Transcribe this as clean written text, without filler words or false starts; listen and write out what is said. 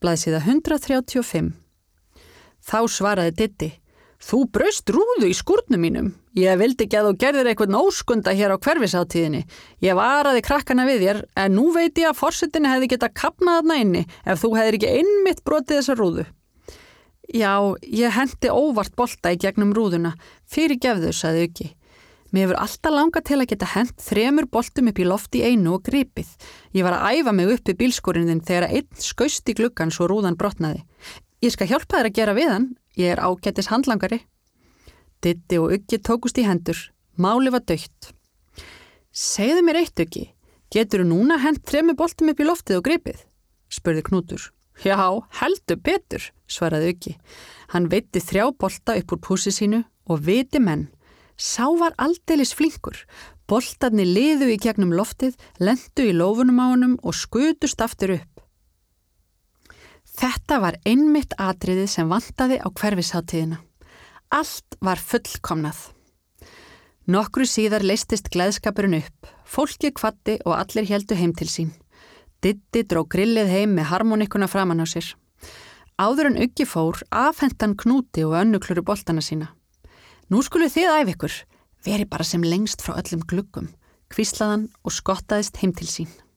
Blaðsíða 135. Þá svaraði Diddi: Þú braust rúðu í skúrnum mínum. Ég vildi ekki að þú gerðir eitthvað óskunda hér á hverfishátíðinni. Ég varaði krakkana við þér, en nú veit ég að forsetinn hefði getað kafnað þarna inni ef þú hefðir ekki einmitt brotið þessa rúðu. Já, ég hendi óvart bolta í gegnum rúðuna. Fyrirgefðu, sagði Uggi. Mér hefur alltaf langað til að geta hent 3 boltum upp í loft í einu og gripið. Ég var að æfa mig upp í bílskúrinn þinn þegar einn skaust í gluggann svo rúðan brotnaði. Ég skal hjálpa þér að gera við hann. Ég er ágætis handlangari. Diddi og Uggi tókust í hendur. Máli var dautt. Segðu mér eitt, Uggi. Geturðu núna hent 3 boltum upp í loftið og gripið? Spurði Knútur. Já, heldur betur, svaraði Uggi. Hann veiddi 3 bolta upp úr pússi sínu og viti menn. Sá var aldeilis flinkur. Boltarnir liðu í gegnum loftið, lentu í lófunum á honum og skutust aftur upp. Þetta var einmitt atriðið sem vantaði á hverfishátíðina. Allt var fullkomnað. Nokkru síðar leystist gleðskapurinn upp. Fólkið kvaddi og allir héldu heim til sín. Diddi dró grillið heim með harmonikuna framan á sér. Áður en Uggi fór, afhenti hann Knúti og Önnukluru boltana sína. Nú skuluð þið æfa ykkur, veri bara sem lengst frá öllum gluggum, hvíslaði hann og skottaðist heim til sín.